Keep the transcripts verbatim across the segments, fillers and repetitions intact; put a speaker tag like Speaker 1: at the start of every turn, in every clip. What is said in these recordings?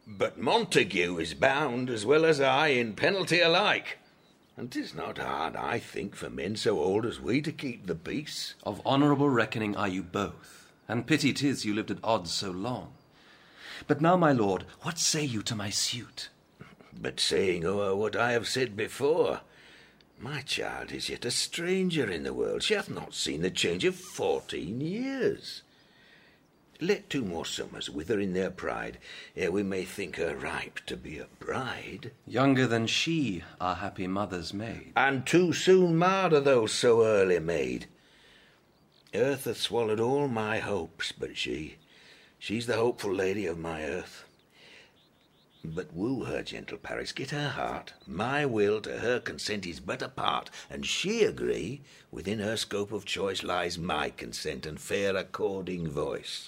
Speaker 1: But Montague is bound, as well as I, in penalty alike. And 'tis not hard, I think, for men so old as we to keep the peace.
Speaker 2: Of honourable reckoning are you both, and pity 'tis you lived at odds so long. But now, my lord, what say you to my suit?
Speaker 1: But saying o'er what I have said before, my child is yet a stranger in the world. She hath not seen the change of fourteen years. Let two more summers wither in their pride, ere we may think her ripe to be a bride.
Speaker 2: Younger than she, our happy mother's maid.
Speaker 1: And too soon marred are those so early made. Earth hath swallowed all my hopes, but she, she's the hopeful lady of my earth. But woo her, gentle Paris, get her heart. My will to her consent is but a part, and she agree, within her scope of choice lies my consent and fair according voice.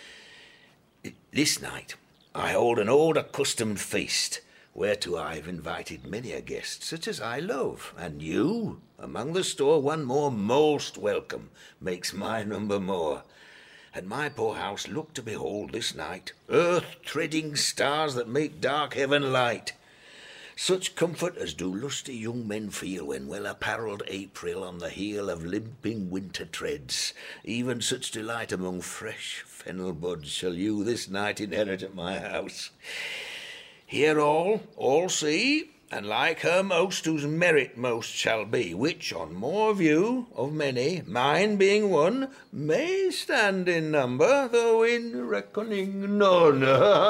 Speaker 1: This night I hold an old accustomed feast, whereto I have invited many a guest, such as I love, and you, among the store, one more most welcome, makes my number more. At my poor house look to behold this night earth-treading stars that make dark heaven light. Such comfort as do lusty young men feel when well-apparelled April on the heel of limping winter treads. Even such delight among fresh fennel buds shall you this night inherit at my house. Hear all, all see, and like her most whose merit most shall be, which on more view of many, mine being one, may stand in number, though in reckoning none.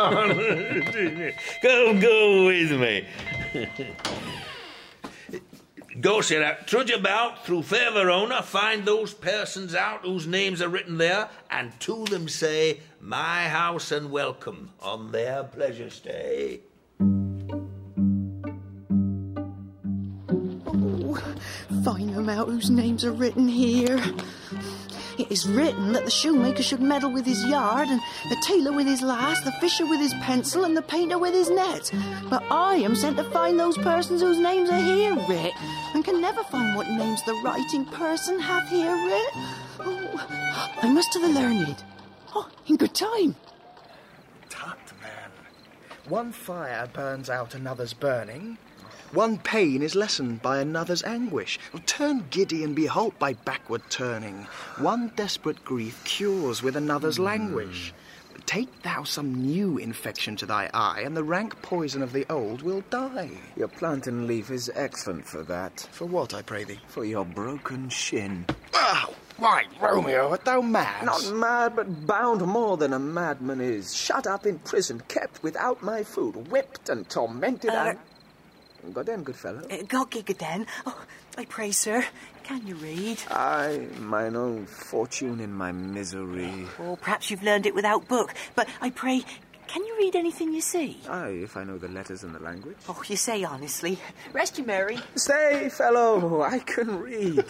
Speaker 1: Go, go with me. Go, Sirrah, trudge about through fair Verona, find those persons out whose names are written there, and to them say, my house and welcome on their pleasure stay.
Speaker 3: Find them out whose names are written here. It is written that the shoemaker should meddle with his yard, and the tailor with his lass, the fisher with his pencil, and the painter with his net. But I am sent to find those persons whose names are here writ, and can never find what names the writing person hath here writ. Oh, I must to the learned. Oh, in good time.
Speaker 4: Tut, man. One fire burns out another's burning. One pain is lessened by another's anguish. Turn giddy and be halt by backward turning. One desperate grief cures with another's languish. Take thou some new infection to thy eye, and the rank poison of the old will die.
Speaker 5: Your plantain leaf is excellent for that.
Speaker 4: For what, I pray thee?
Speaker 5: For your broken shin.
Speaker 4: Oh, why, Romeo, art thou mad?
Speaker 5: Not mad, but bound more than a madman is. Shut up in prison, kept without my food, whipped and tormented
Speaker 3: Uh,
Speaker 5: and... Go then, good fellow.
Speaker 3: Uh, God gig then. Oh, I pray, sir, can you read?
Speaker 5: I, mine own fortune in my misery.
Speaker 3: Oh, perhaps you've learned it without book, but I pray, can you read anything you see?
Speaker 5: Aye, if I know the letters and the language.
Speaker 3: Oh, you say honestly. Rest you merry.
Speaker 5: Stay, fellow, I can read.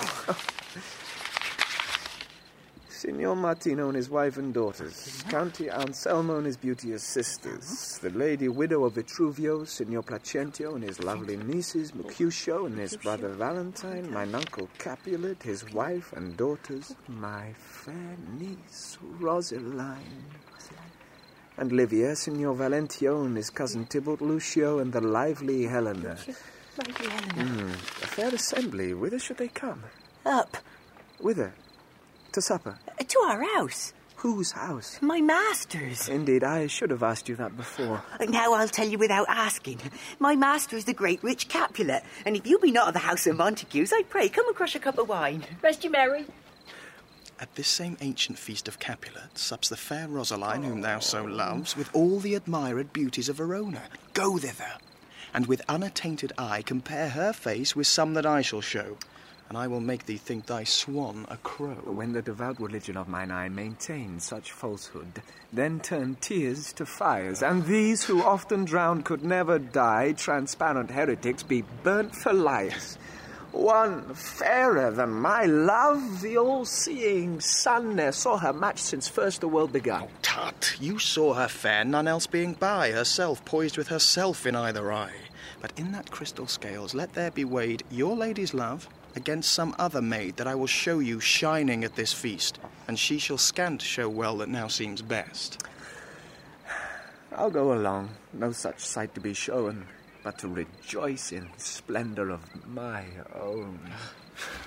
Speaker 5: Signor Martino and his wife and daughters, County Anselmo and his beauteous sisters, the lady widow of Vitruvio, Signor Placentio and his lovely nieces, Mercutio and his brother Valentine, mine uncle Capulet, his wife and daughters, my fair niece Rosaline, and Livia, Signor Valentio and his cousin Tybalt Lucio, and the lively Helena.
Speaker 3: Lively Helena.
Speaker 5: Mm, a fair assembly. Whither should they come?
Speaker 3: Up.
Speaker 5: Whither? To supper?
Speaker 3: Uh, to our house.
Speaker 5: Whose house?
Speaker 3: My master's.
Speaker 5: Indeed, I should have asked you that before.
Speaker 3: Now I'll tell you without asking. My master is the great rich Capulet, and if you be not of the house of Montagues, I pray come and crush a cup of wine. Rest you merry.
Speaker 4: At this same ancient feast of Capulet sups the fair Rosaline, whom thou so loves, with all the admired beauties of Verona. Go thither, and with unattainted eye compare her face with some that I shall show, and I will make thee think thy swan a crow.
Speaker 5: When the devout religion of mine eye maintains such falsehood, then turn tears to fires, and these who often drowned could never die, transparent heretics, be burnt for liars. One fairer than my love, the all-seeing sun ne'er saw her match since first the world begun.
Speaker 4: Oh, tut, you saw her fair, none else being by, herself poised with herself in either eye. But in that crystal scales let there be weighed your lady's love against some other maid that I will show you shining at this feast, and she shall scant show well that now seems best.
Speaker 5: I'll go along. No such sight to be shown, but to rejoice in splendor of my own.